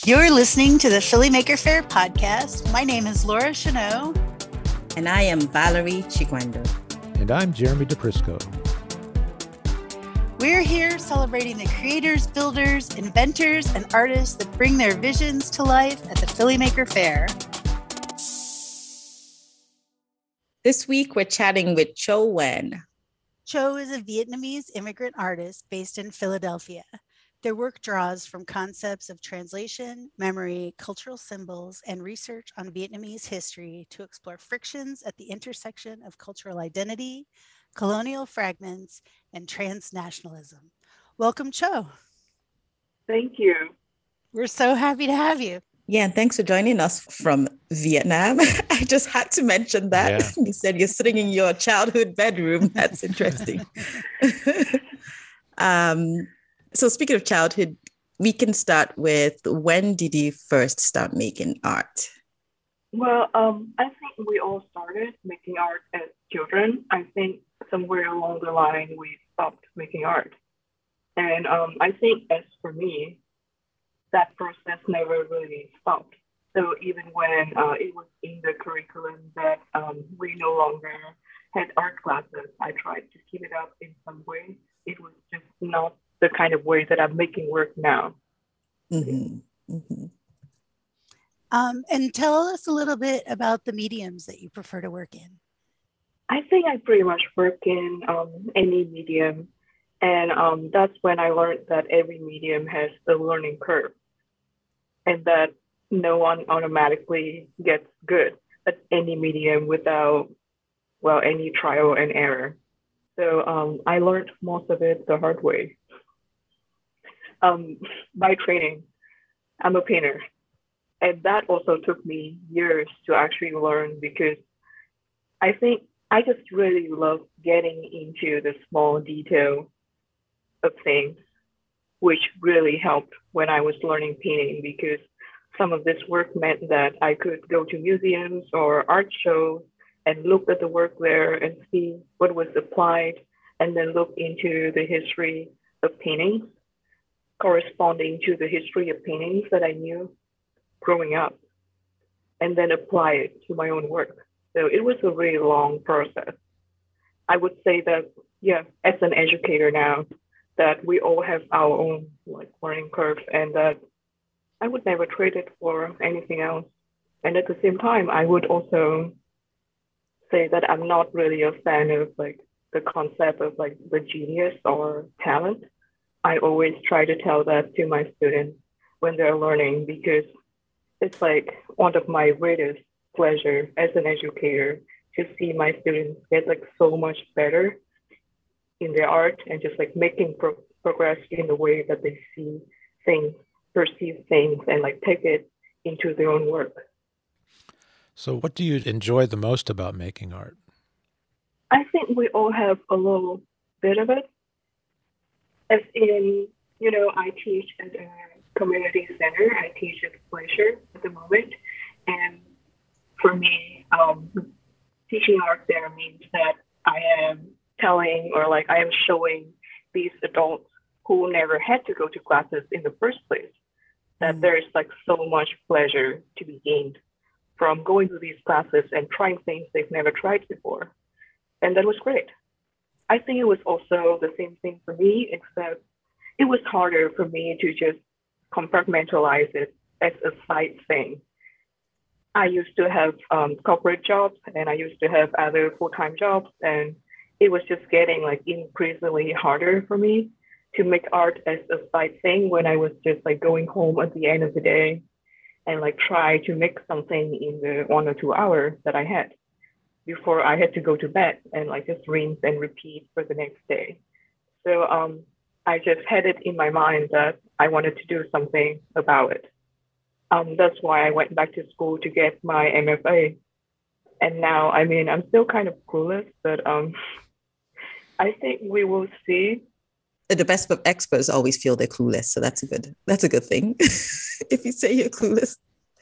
You're listening to the Philly Maker Faire podcast. My name is Laura Chanot. And I am Valerie Chiguendo. And I'm Jeremy DePrisco. We're here celebrating the creators, builders, inventors, and artists that bring their visions to life at the Philly Maker Faire. This week, we're chatting with Cho Nguyen. Cho is a Vietnamese immigrant artist based in Philadelphia. Their work draws from concepts of translation, memory, cultural symbols, and research on Vietnamese history to explore frictions at the intersection of cultural identity, colonial fragments, and transnationalism. Welcome, Cho. Thank you. We're so happy to have you. Yeah, and thanks for joining us from Vietnam. I just had to mention that. Yeah. You said you're sitting in your childhood bedroom. That's interesting. So speaking of childhood, we can start with, when did you first start making art? Well, I think we all started making art as children. I think somewhere along the line, we stopped making art. And I think as for me, that process never really stopped. So even when it was in the curriculum that we no longer had art classes, I tried to keep it up in some way. It was just not the kind of way that I'm making work now. Mm-hmm. Mm-hmm. And tell us a little bit about the mediums that you prefer to work in. I think I pretty much work in any medium. And that's when I learned that every medium has a learning curve and that no one automatically gets good at any medium without, well, any trial and error. So I learned most of it the hard way. By training, I'm a painter. And that also took me years to actually learn because I think I just really love getting into the small detail of things, which really helped when I was learning painting because some of this work meant that I could go to museums or art shows and look at the work there and see what was applied and then look into the history of paintings corresponding to the history of paintings that I knew growing up, and then apply it to my own work. So it was a really long process. I would say that, yeah, as an educator now, that we all have our own learning curve and that I would never trade it for anything else. And at the same time, I would also say that I'm not really a fan of the concept of the genius or talent. I always try to tell that to my students when they're learning because it's one of my greatest pleasure as an educator to see my students get so much better in their art and just making progress in the way that they see things, perceive things, and take it into their own work. So what do you enjoy the most about making art? I think we all have a little bit of it. As in, I teach at a community center. I teach at Pleasure at the moment. And for me, teaching art there means that I am telling or I am showing these adults who never had to go to classes in the first place that there is so much pleasure to be gained from going to these classes and trying things they've never tried before. And that was great. I think it was also the same thing for me, except it was harder for me to just compartmentalize it as a side thing. I used to have corporate jobs and I used to have other full-time jobs, and it was just getting increasingly harder for me to make art as a side thing when I was just going home at the end of the day and try to make something in the 1 or 2 hours that I had before I had to go to bed and just rinse and repeat for the next day. So I just had it in my mind that I wanted to do something about it. That's why I went back to school to get my MFA. And now, I'm still kind of clueless, but I think we will see. The best of experts always feel they're clueless, so that's a good thing. If you say you're clueless.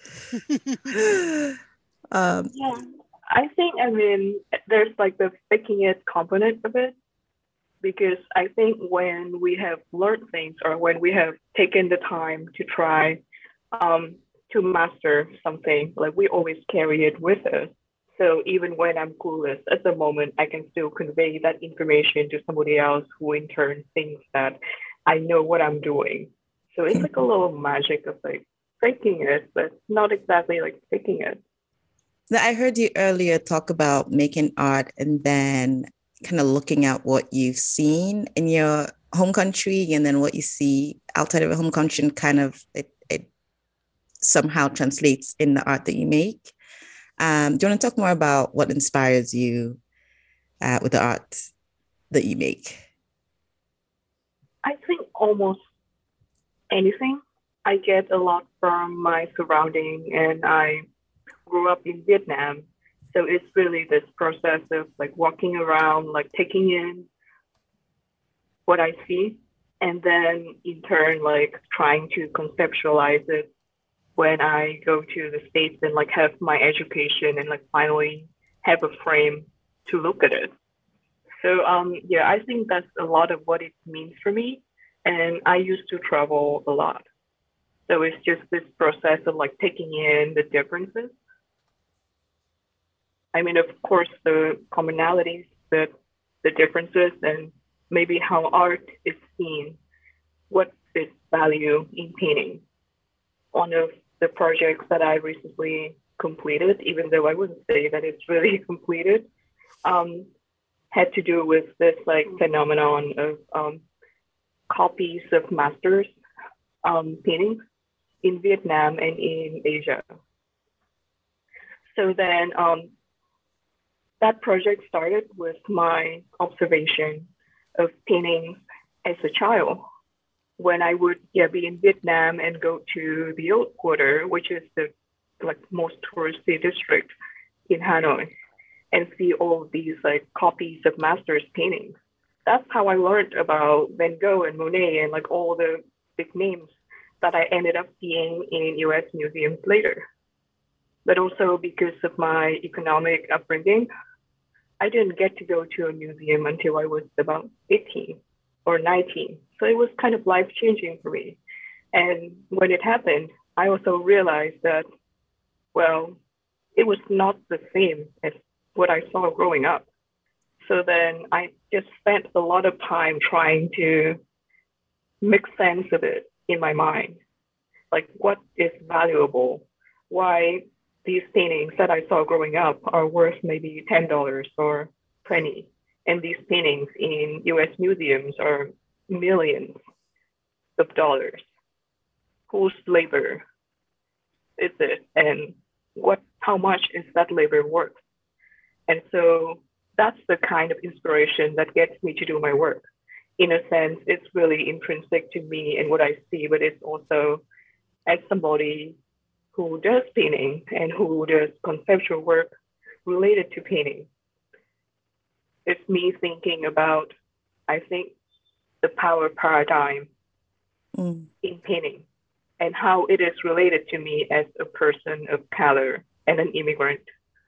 Yeah. I think, there's the faking it component of it, because I think when we have learned things or when we have taken the time to try to master something, like we always carry it with us. So even when I'm clueless at the moment, I can still convey that information to somebody else who in turn thinks that I know what I'm doing. So it's like a little magic of like faking it, but not exactly like faking it. Now, I heard you earlier talk about making art and then kind of looking at what you've seen in your home country and then what you see outside of your home country and kind of it somehow translates in the art that you make. Do you want to talk more about what inspires you with the art that you make? I think almost anything. I get a lot from my surrounding, and I grew up in Vietnam. So it's really this process of like walking around, like taking in what I see, and then in turn, like trying to conceptualize it when I go to the States and like have my education and like finally have a frame to look at it. So yeah, I think that's a lot of what it means for me. And I used to travel a lot. So it's just this process of like taking in the differences. I mean, of course, the commonalities, but the differences and maybe how art is seen, what its value in painting. One of the projects that I recently completed, even though I wouldn't say that it's really completed, had to do with this like phenomenon of copies of masters paintings in Vietnam and in Asia. So then that project started with my observation of paintings as a child. When I would be in Vietnam and go to the Old Quarter, which is the like most touristy district in Hanoi, and see all of these like copies of masters paintings. That's how I learned about Van Gogh and Monet and like all the big names that I ended up seeing in US museums later. But also because of my economic upbringing, I didn't get to go to a museum until I was about 18 or 19. So it was kind of life-changing for me. And when it happened, I also realized that, well, it was not the same as what I saw growing up. So then I just spent a lot of time trying to make sense of it in my mind. Like what is valuable? Why these paintings that I saw growing up are worth maybe $10 or $20. And these paintings in US museums are millions of dollars. Whose labor is it? And how much is that labor worth? And so that's the kind of inspiration that gets me to do my work. In a sense, it's really intrinsic to me and what I see, but it's also as somebody who does painting and who does conceptual work related to painting. It's me thinking about, I think, the power paradigm in painting and how it is related to me as a person of color and an immigrant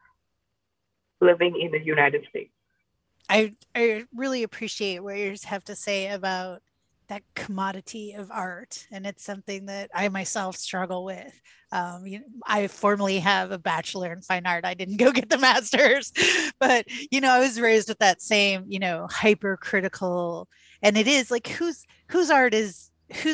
living in the United States. I really appreciate what you have to say about that commodity of art. And it's something that I myself struggle with. I formerly have a bachelor in fine art. I didn't go get the master's, but, I was raised with that same, hypercritical, and it is like, whose art is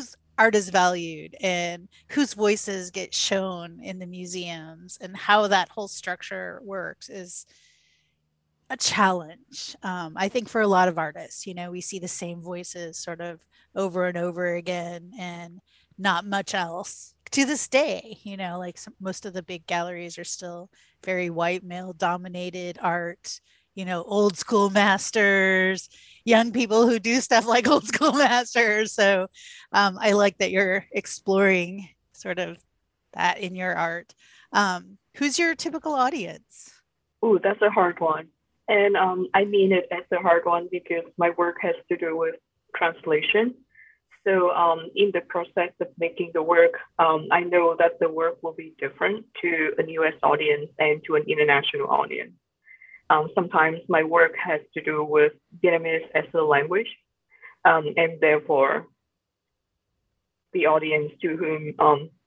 valued and whose voices get shown in the museums and how that whole structure works is a challenge. I think for a lot of artists, we see the same voices sort of over and over again and not much else to this day. Most of the big galleries are still very white male dominated art, old school masters, young people who do stuff like old school masters. So I like that you're exploring sort of that in your art. Who's your typical audience? Oh, that's a hard one. And I mean it as a hard one because my work has to do with translation. So in the process of making the work, I know that the work will be different to a US audience and to an international audience. Sometimes my work has to do with Vietnamese as a language, and therefore the audience to whom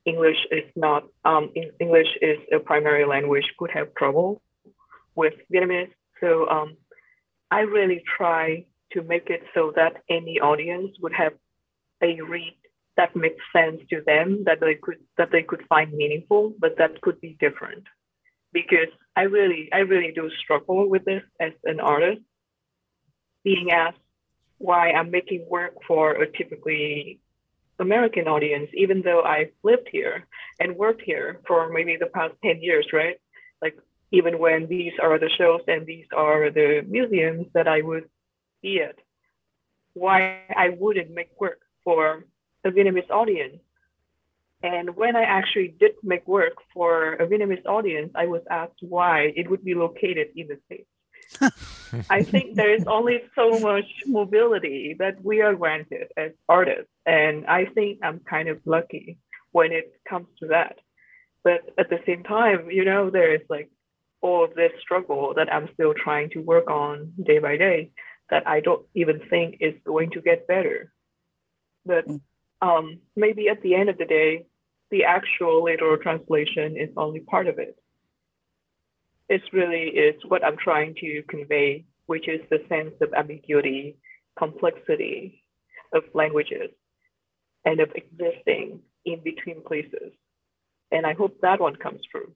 English is not English is a primary language could have trouble with Vietnamese. So I really try to make it so that any audience would have a read that makes sense to them, that they could find meaningful, but that could be different. Because I really do struggle with this as an artist, being asked why I'm making work for a typically American audience, even though I've lived here and worked here for maybe the past 10 years, right? Like, even when these are the shows and these are the museums that I would be at, why I wouldn't make work for a Vietnamese audience. And when I actually did make work for a Vietnamese audience, I was asked why it would be located in the States. I think there is only so much mobility that we are granted as artists. And I think I'm kind of lucky when it comes to that. But at the same time, you know, there is like all of this struggle that I'm still trying to work on day by day that I don't even think is going to get better. But maybe at the end of the day, the actual literal translation is only part of it. It's what I'm trying to convey, which is the sense of ambiguity, complexity of languages, and of existing in between places. And I hope that one comes through.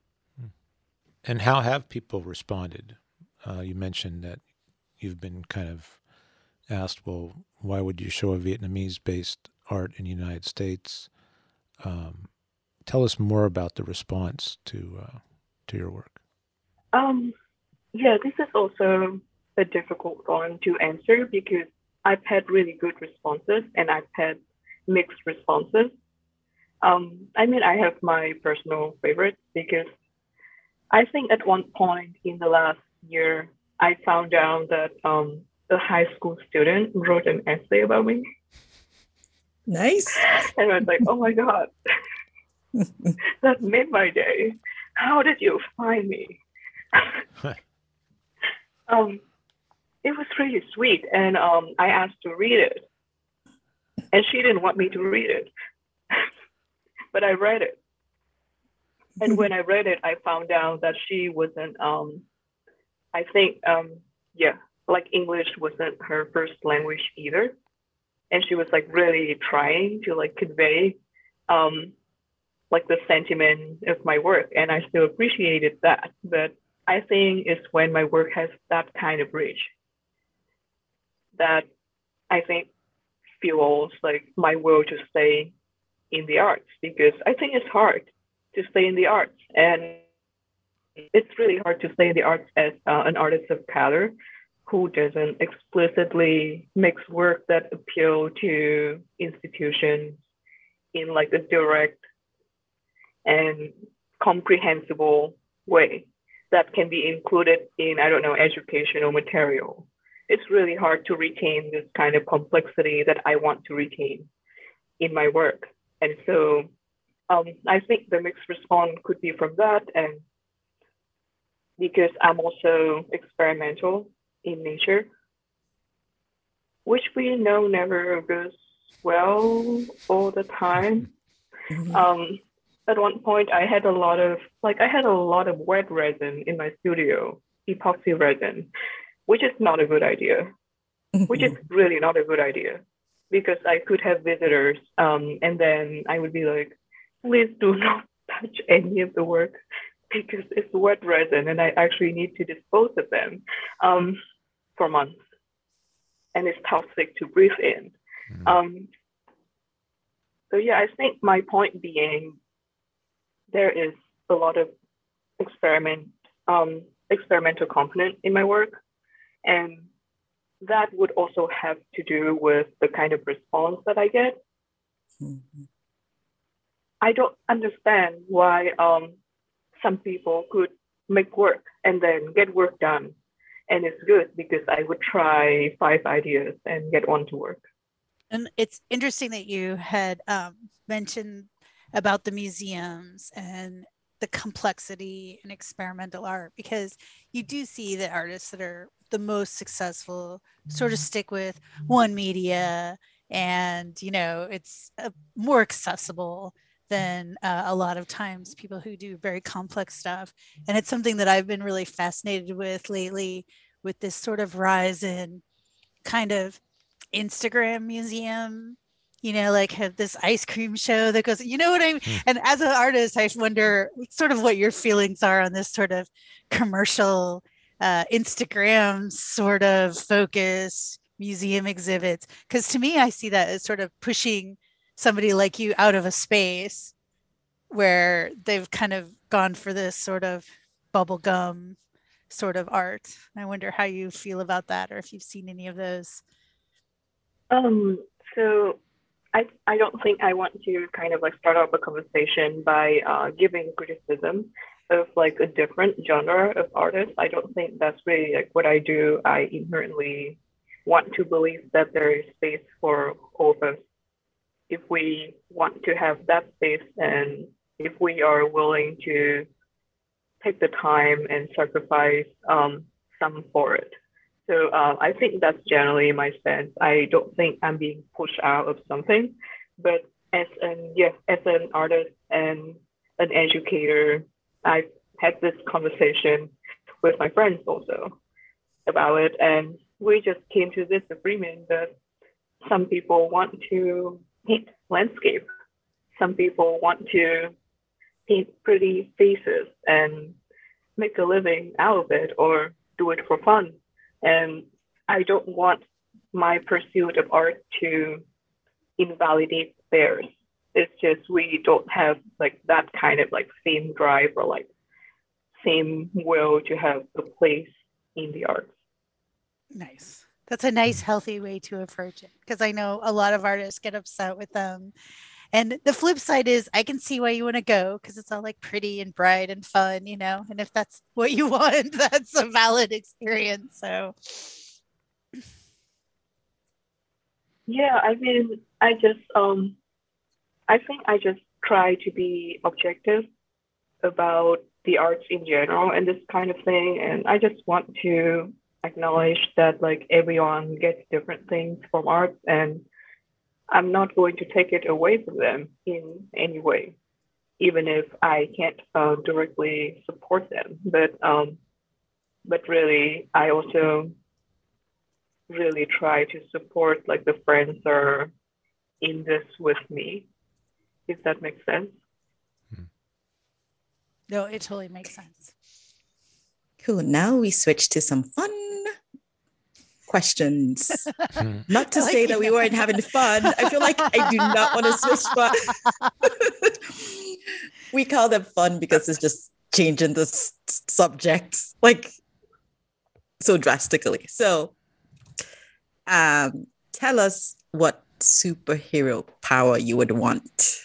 And how have people responded? You mentioned that you've been kind of asked, well, why would you show a Vietnamese-based art in the United States? Tell us more about the response to your work. Yeah, this is also a difficult one to answer because I've had really good responses and I've had mixed responses. I mean, I have my personal favorites because I think at one point in the last year, I found out that a high school student wrote an essay about me. Nice. And I was like, oh my God, that made my day. How did you find me? It was really sweet. And I asked to read it. And she didn't want me to read it. But I read it. And when I read it, I found out that she wasn't, I think, like English wasn't her first language either. And she was like really trying to like convey like the sentiment of my work. And I still appreciated that. But I think it's when my work has that kind of reach that I think fuels like my will to stay in the arts, because I think it's hard to stay in the arts. And it's really hard to stay in the arts as an artist of color who doesn't explicitly makes work that appeal to institutions in like a direct and comprehensible way that can be included in, I don't know, educational material. It's really hard to retain this kind of complexity that I want to retain in my work. And so I think the mixed response could be from that. And because I'm also experimental in nature, which we know never goes well all the time. At one point, I had a lot of wet resin in my studio, epoxy resin, which is not a good idea, which is really not a good idea, because I could have visitors and then I would be like, please do not touch any of the work because it's wet resin and I actually need to dispose of them for months. And it's toxic to breathe in. So yeah, I think my point being, there is a lot of experimental component in my work. And that would also have to do with the kind of response that I get. I don't understand why some people could make work and then get work done. And it's good because I would try 5 ideas and get one to work. And it's interesting that you had mentioned about the museums and the complexity in experimental art, because you do see that artists that are the most successful sort of stick with one media and, you know, it's more accessible than a lot of times people who do very complex stuff. And it's something that I've been really fascinated with lately, with this sort of rise in kind of Instagram museum, like have this ice cream show that goes, you know what I mean? And as an artist, I wonder sort of what your feelings are on this sort of commercial Instagram sort of focus museum exhibits. Because to me, I see that as sort of pushing somebody like you out of a space where they've kind of gone for this sort of bubblegum sort of art. I wonder how you feel about that, or if you've seen any of those. So I don't think I want to kind of like start off a conversation by giving criticism of like a different genre of artists. I don't think that's really like what I do. I inherently want to believe that there is space for all of us if we want to have that space, and if we are willing to take the time and sacrifice some for it. So I think that's generally my stance. I don't think I'm being pushed out of something, but as an artist and an educator, I've had this conversation with my friends also about it, and we just came to this agreement that some people want to paint landscape, some people want to paint pretty faces and make a living out of it or do it for fun. And I don't want my pursuit of art to invalidate theirs. It's just we don't have like that kind of like same drive or like same will to have a place in the arts. Nice. That's a nice, healthy way to approach it, because I know a lot of artists get upset with them. And the flip side is I can see why you want to go, because it's all like pretty and bright and fun, and if that's what you want, that's a valid experience. So yeah, I mean, I think I just try to be objective about the arts in general and this kind of thing. And I just want to acknowledge that like everyone gets different things from art, and I'm not going to take it away from them in any way, even if I can't directly support them. But really, I also really try to support like the friends that are in this with me, if that makes sense. No, it totally makes sense. Cool. Now we switch to some fun questions. Not to say that we weren't having fun. I feel like I do not want to switch, but we call them fun because it's just changing the subject like so drastically. So tell us what superhero power you would want.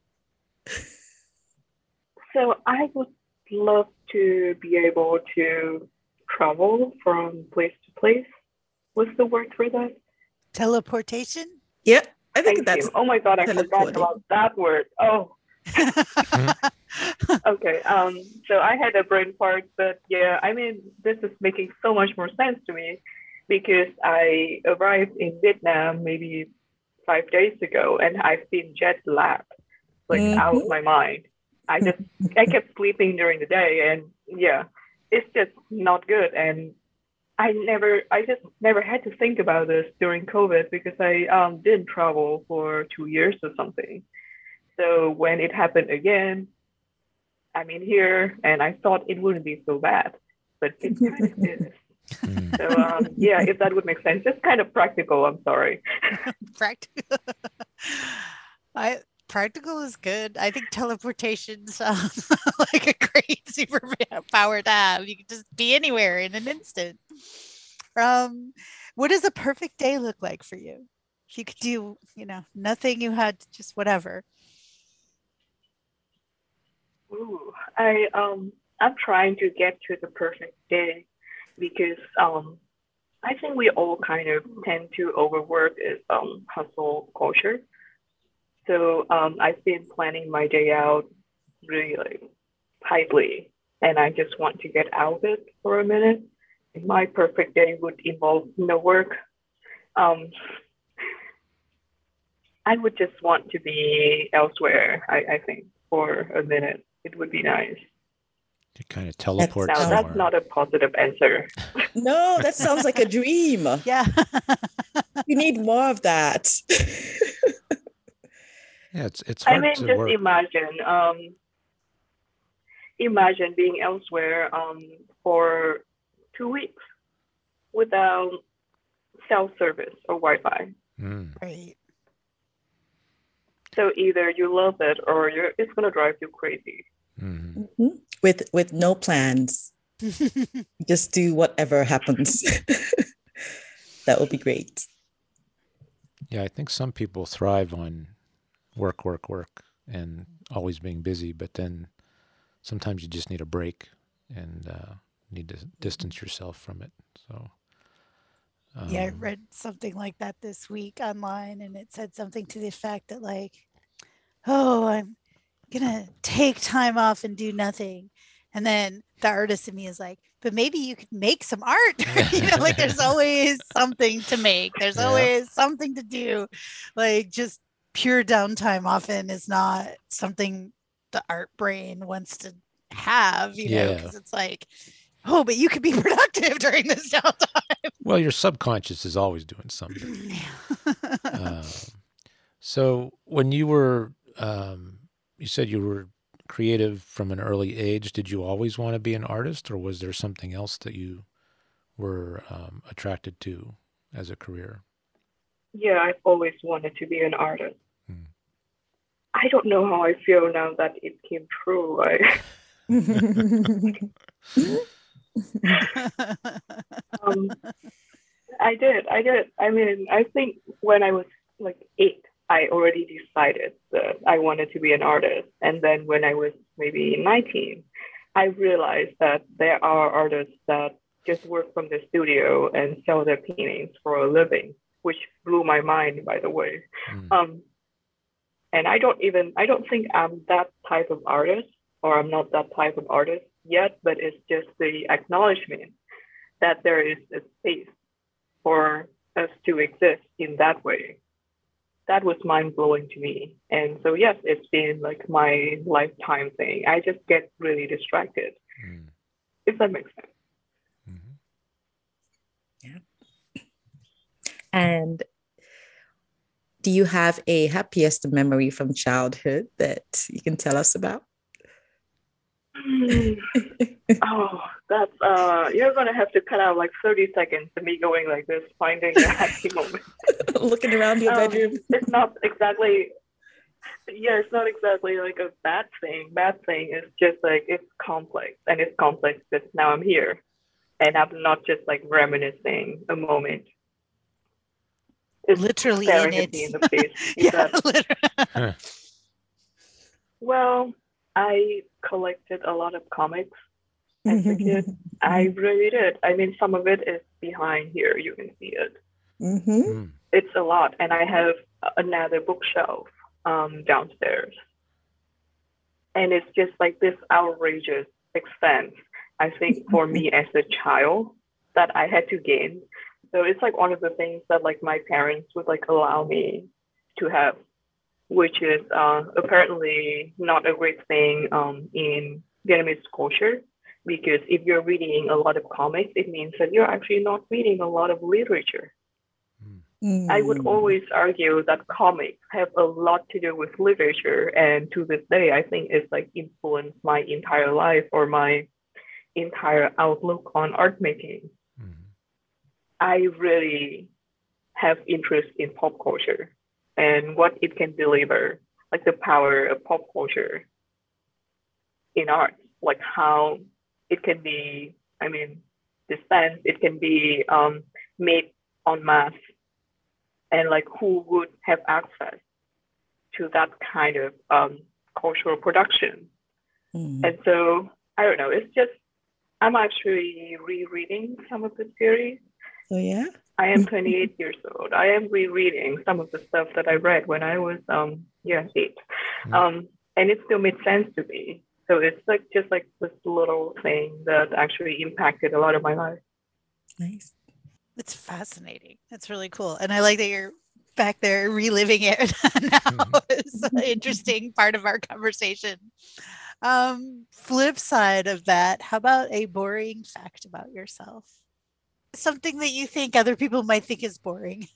So I would love to be able to travel from place to place. What's the word for that? Teleportation? Yeah, I think Thank that's. you. Oh my God, I forgot about that word. Oh. Okay. So I had a brain fart, but yeah, I mean, this is making so much more sense to me because I arrived in Vietnam maybe 5 days ago, and I've been jet lagged, like out of my mind. I kept sleeping during the day, and yeah, it's just not good. And I just never had to think about this during COVID because I didn't travel for 2 years or something. So when it happened again, I'm in here, and I thought it wouldn't be so bad, but it kind of is. So yeah, if that would make sense, just kind of practical. I'm sorry. Practical. Practical is good. I think teleportation sounds like a great superpower to have. You can just be anywhere in an instant. What does a perfect day look like for you? If you could do, nothing, you had just whatever. Ooh, I'm trying to get to the perfect day because I think we all kind of tend to overwork this hustle culture. So I've been planning my day out really like tightly, and I just want to get out of it for a minute. My perfect day would involve no work. I would just want to be elsewhere, I think, for a minute. It would be nice. You kind of teleport Now, somewhere. that's not a positive answer. No, that sounds like a dream. Yeah. We need more of that. Yeah, it's hard I mean, to just work. imagine being elsewhere for 2 weeks without cell service or Wi-Fi. Mm. Right. So either you love it or it's gonna drive you crazy. Mhm. Mhm. With no plans, just do whatever happens. That would be great. Yeah, I think some people thrive on work, and always being busy, but then sometimes you just need a break and need to distance yourself from it. So, Yeah, I read something like that this week online, and it said something to the effect that, like, oh, I'm gonna take time off and do nothing. And then the artist in me is like, but maybe you could make some art. Like there's always something to make. There's always something to do. Like just pure downtime often is not something the art brain wants to have, because it's like, oh, but you could be productive during this downtime. Well, your subconscious is always doing something. So when you were, you said you were creative from an early age. Did you always want to be an artist, or was there something else that you were attracted to as a career? Yeah, I've always wanted to be an artist. I don't know how I feel now that it came true. I did. I mean, I think when I was like 8, I already decided that I wanted to be an artist. And then when I was maybe 19, I realized that there are artists that just work from the studio and sell their paintings for a living, which blew my mind, by the way. And I don't think I'm that type of artist, or I'm not that type of artist yet, but it's just the acknowledgement that there is a space for us to exist in that way. That was mind blowing to me. And so, yes, it's been like my lifetime thing. I just get really distracted, if that makes sense. Yeah. And do you have a happiest memory from childhood that you can tell us about? Oh, that's you're gonna have to cut out like 30 seconds of me going like this, finding the happy moment. Looking around your bedroom. It's not exactly like a bad thing. Bad thing is just like it's complex because now I'm here and I'm not just like reminiscing a moment. It's literally staring in at me it. in the face. Literally. Well, I collected a lot of comics as a kid. I really did. I mean, some of it is behind here. You can see it. It's a lot. And I have another bookshelf downstairs. And it's just like this outrageous expense, I think, for me as a child that I had to gain. So it's like one of the things that like my parents would like allow me to have, which is apparently not a great thing in Vietnamese culture, because if you're reading a lot of comics, it means that you're actually not reading a lot of literature. I would always argue that comics have a lot to do with literature, and to this day, I think it's like influenced my entire life or my entire outlook on art making. I really have interest in pop culture and what it can deliver, like the power of pop culture in art, like how it can be, I mean, dispensed, it can be made en masse, and like who would have access to that kind of cultural production. And so, I don't know, it's just, I'm actually rereading some of the series. Oh, yeah? I am 28 years old. I am rereading some of the stuff that I read when I was 8. And it still made sense to me. So it's like just like this little thing that actually impacted a lot of my life. Nice. It's fascinating. It's really cool. And I like that you're back there reliving it now is an interesting part of our conversation. Flip side of that, how about a boring fact about yourself? Something that you think other people might think is boring.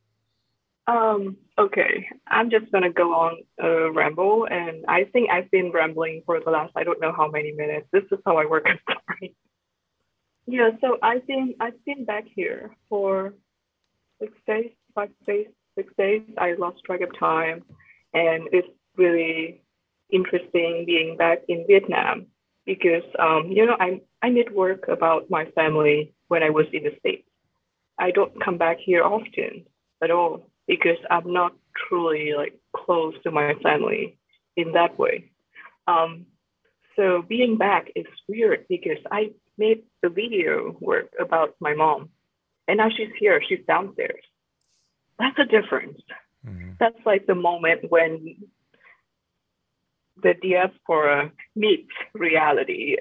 Okay, I'm just gonna go on a ramble, and I think I've been rambling for the last I don't know how many minutes. This is how I work. I'm sorry. Yeah, so I've been back here for 6 days, 5 days, 6 days. I lost track of time, and it's really interesting being back in Vietnam because I did work about my family when I was in the States. I don't come back here often at all because I'm not truly like close to my family in that way. Um, so being back is weird because I made the video work about my mom, and now she's here, she's downstairs. That's a difference. Mm-hmm. That's like the moment when the diaspora meets reality.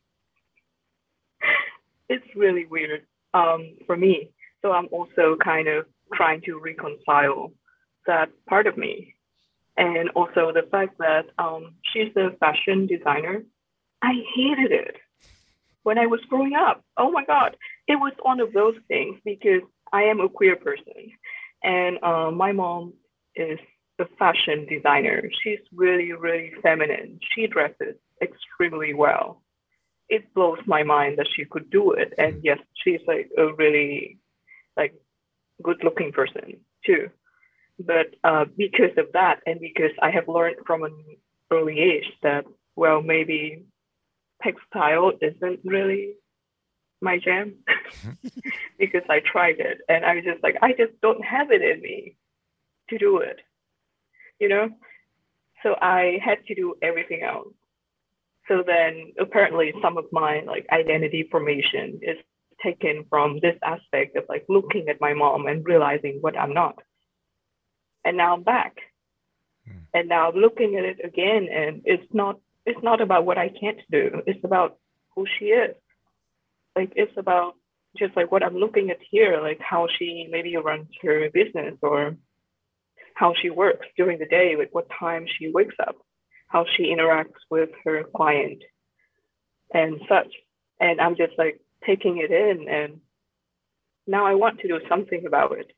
It's really weird for me. So I'm also kind of trying to reconcile that part of me. And also the fact that she's a fashion designer. I hated it when I was growing up. Oh my God. It was one of those things because I am a queer person. And my mom is a fashion designer. She's really, really feminine. She dresses extremely well. It blows my mind that she could do it. And yes, she's like a really like good looking person too. But because of that, and because I have learned from an early age that, well, maybe textile isn't really my jam because I tried it and I was just like, I just don't have it in me to do it, you know? So I had to do everything else. So then apparently some of my like identity formation is taken from this aspect of like looking at my mom and realizing what I'm not. And now I'm back. And now I'm looking at it again, and it's not about what I can't do. It's about who she is. Like it's about just like what I'm looking at here, like how she maybe runs her business or how she works during the day, like what time she wakes up, how she interacts with her client and such. And I'm just like taking it in, and now I want to do something about it.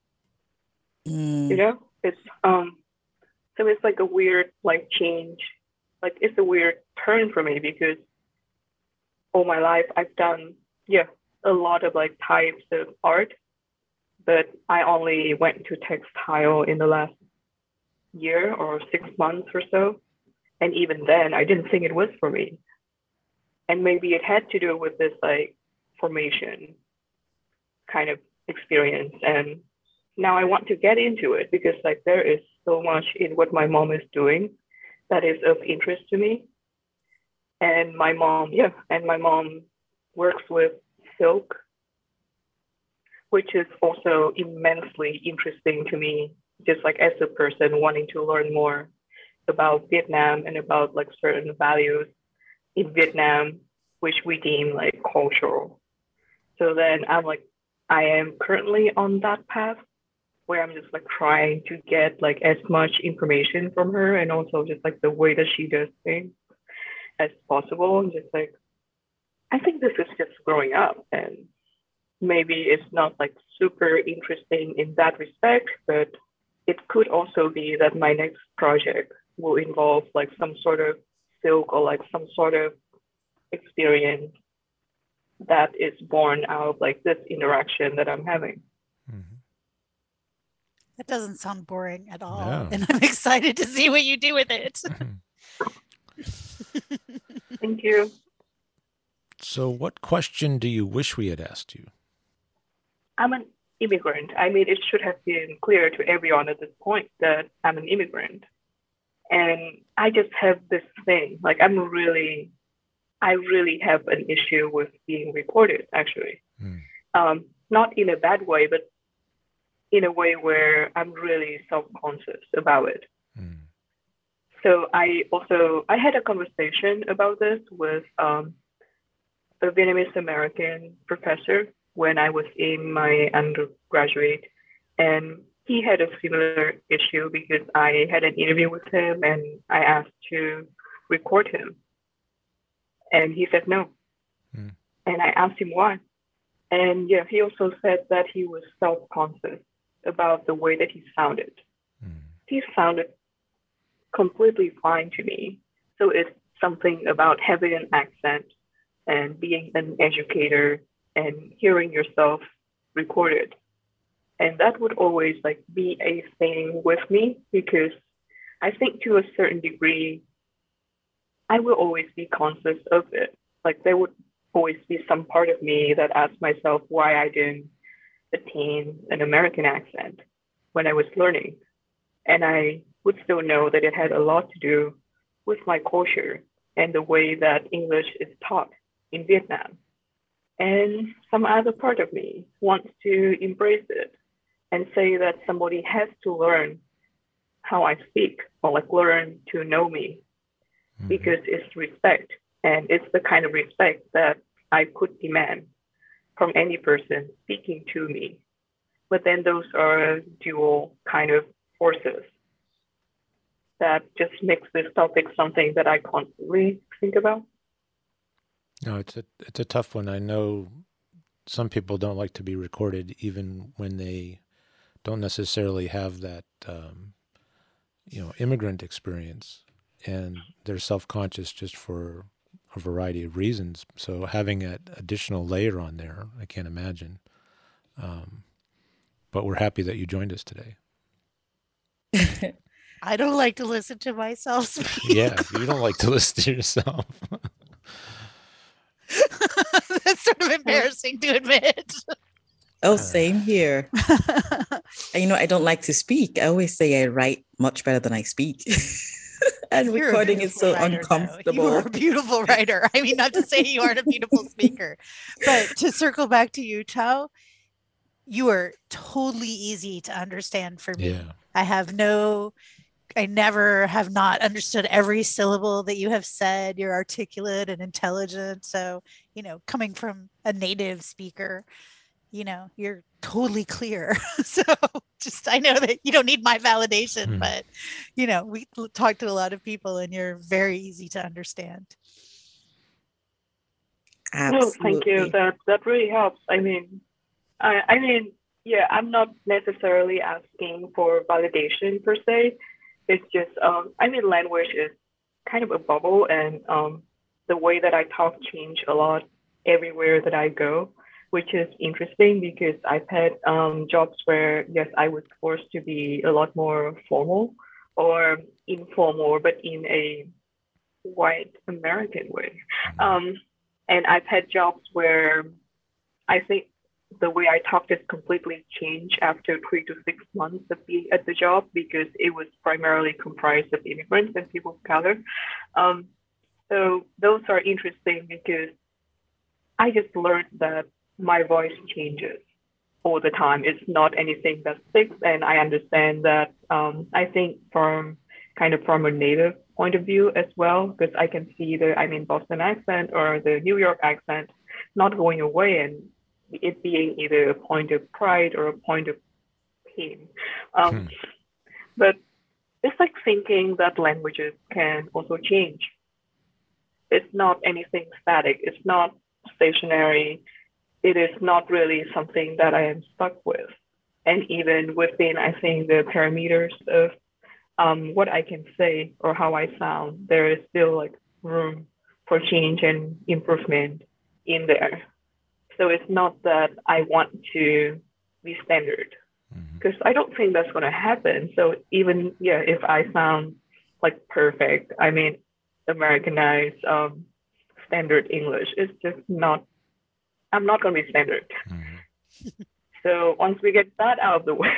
You know, it's so it's like a weird like change. Like it's a weird turn for me because all my life I've done a lot of like types of art, but I only went to textile in the last year or 6 months or so. And even then I didn't think it was for me. And maybe it had to do with this like formation kind of experience. And now I want to get into it because like there is so much in what my mom is doing that is of interest to me. And my mom works with silk, which is also immensely interesting to me, just like as a person wanting to learn more about Vietnam and about like certain values in Vietnam, which we deem like cultural. So then I am currently on that path where I'm just like trying to get like as much information from her and also just like the way that she does things as possible. And just like, I think this is just growing up and maybe it's not like super interesting in that respect, but it could also be that my next project will involve like some sort of silk or like some sort of experience that is born out of like this interaction that I'm having. Mm-hmm. That doesn't sound boring at all. No. And I'm excited to see what you do with it. Thank you. So what question do you wish we had asked you? I'm an immigrant. I mean, it should have been clear to everyone at this point that I'm an immigrant. And I just have this thing, like I really have an issue with being reported, actually. Not in a bad way, but in a way where I'm really self-conscious about it. So I had a conversation about this with a Vietnamese American professor when I was in my undergraduate. And he had a similar issue because I had an interview with him and I asked to record him. And he said no. Mm. And I asked him why. And yeah, he also said that he was self-conscious about the way that he sounded. Mm. He sounded completely fine to me. So it's something about having an accent and being an educator and hearing yourself recorded. And that would always like be a thing with me because I think to a certain degree, I will always be conscious of it. Like there would always be some part of me that asked myself why I didn't attain an American accent when I was learning. And I would still know that it had a lot to do with my culture and the way that English is taught in Vietnam. And some other part of me wants to embrace it and say that somebody has to learn how I speak or like learn to know me because it's respect. And it's the kind of respect that I could demand from any person speaking to me. But then those are dual kind of forces that just makes this topic something that I constantly think about. No, it's a tough one. I know some people don't like to be recorded even when they don't necessarily have that, immigrant experience, and they're self-conscious just for a variety of reasons. So having that additional layer on there, I can't imagine. But we're happy that you joined us today. I don't like to listen to myself speak. Yeah, you don't like to listen to yourself. That's sort of embarrassing to admit. Oh, same here. I don't like to speak. I always say I write much better than I speak. And You're recording is so writer, uncomfortable. You are a beautiful writer. I mean, not to say you aren't a beautiful speaker, but to circle back to you, Chau, you are totally easy to understand for me. Yeah. I never have not understood every syllable that you have said. You're articulate and intelligent. So, coming from a native speaker, you're totally clear. So I know that you don't need my validation, but, we talk to a lot of people and you're very easy to understand. Absolutely. No, thank you. That really helps. I'm not necessarily asking for validation per se. It's just, language is kind of a bubble, and the way that I talk change a lot everywhere that I go, which is interesting because I've had jobs where, yes, I was forced to be a lot more formal or informal, but in a white American way. And I've had jobs where I think the way I talked has completely changed after 3 to 6 months of being at the job because it was primarily comprised of immigrants and people of color. So those are interesting because I just learned that my voice changes all the time. It's not anything that's fixed. And I understand that I think from a native point of view as well, because I can see the Boston accent or the New York accent not going away and it being either a point of pride or a point of pain. But it's like thinking that languages can also change. It's not anything static. It's not stationary. It is not really something that I am stuck with. And even within, I think, the parameters of what I can say or how I sound, there is still like room for change and improvement in there. So it's not that I want to be standard because I don't think that's going to happen. So even, if I sound like perfect, Americanized standard English, it's just not, I'm not going to be standard. So once we get that out of the way,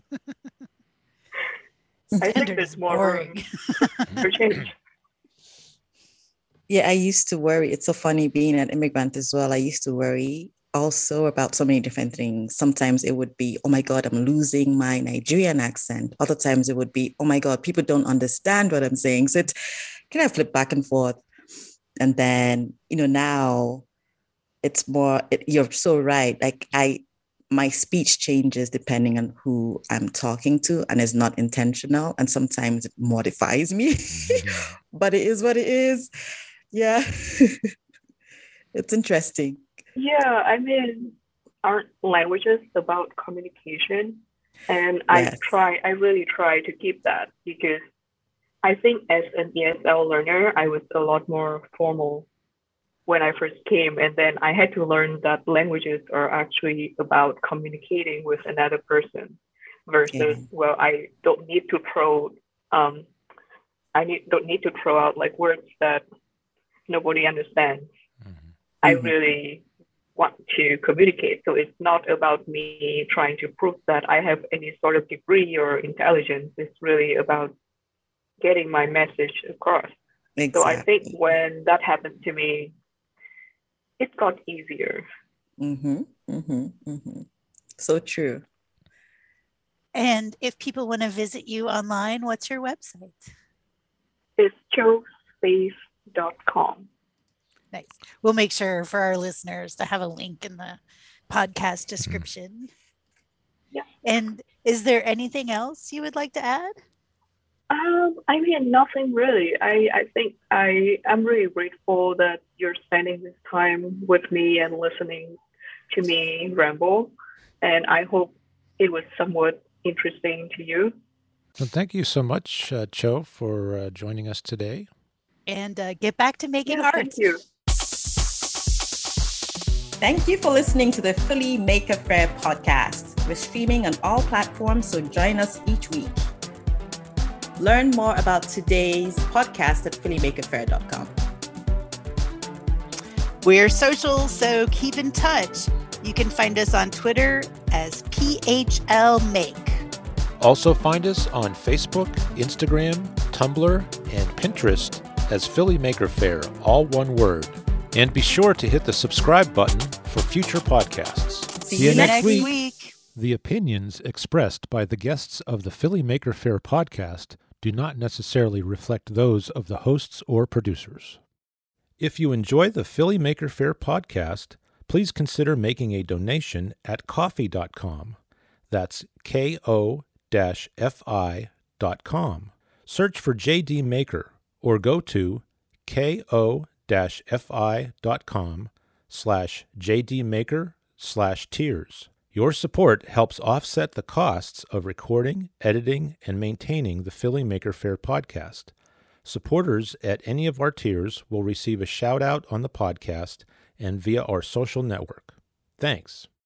I think there's more room for change. Yeah, I used to worry. It's so funny being an immigrant as well. I used to worry also about so many different things. Sometimes it would be, oh my God, I'm losing my Nigerian accent. Other times it would be, oh my God, people don't understand what I'm saying. So it's kind of flip back and forth. And then, now it's more, you're so right. Like my speech changes depending on who I'm talking to, and it's not intentional. And sometimes it mortifies me, but it is what it is. Yeah. It's interesting. Yeah, I mean, aren't languages about communication? And Yes. I really try to keep that because I think as an ESL learner, I was a lot more formal when I first came. And then I had to learn that languages are actually about communicating with another person versus, Yeah. well, I don't need to don't need to throw out like words that nobody understands. I Mhm. really want to communicate. So it's not about me trying to prove that I have any sort of degree or intelligence. It's really about getting my message across. So I think Exactly. when that happened to me, it got easier. Mm-hmm. Mm-hmm. Mm-hmm. So true. And if people want to visit you online, what's your website? It's chospace.com. Nice. We'll make sure for our listeners to have a link in the podcast description. Yeah. And is there anything else you would like to add? I mean, nothing really. I think I'm really grateful that you're spending this time with me and listening to me ramble. And I hope it was somewhat interesting to you. Well, thank you so much, Cho, for joining us today. And get back to making art. Thank you. Thank you for listening to the Philly Maker Faire podcast. We're streaming on all platforms, so join us each week. Learn more about today's podcast at phillymakerfaire.com. We're social, so keep in touch. You can find us on Twitter as PHLMake. Also find us on Facebook, Instagram, Tumblr, and Pinterest as Philly Maker Faire, all one word. And be sure to hit the subscribe button for future podcasts. See you next week. The opinions expressed by the guests of the Philly Maker Faire podcast do not necessarily reflect those of the hosts or producers. If you enjoy the Philly Maker Faire podcast, please consider making a donation at ko-fi.com. That's ko-fi.com. Search for JD Maker or go to ko-fi.com/jdmaker/tiers. Your support helps offset the costs of recording, editing, and maintaining the Philly Maker Faire podcast. Supporters at any of our tiers will receive a shout-out on the podcast and via our social network. Thanks.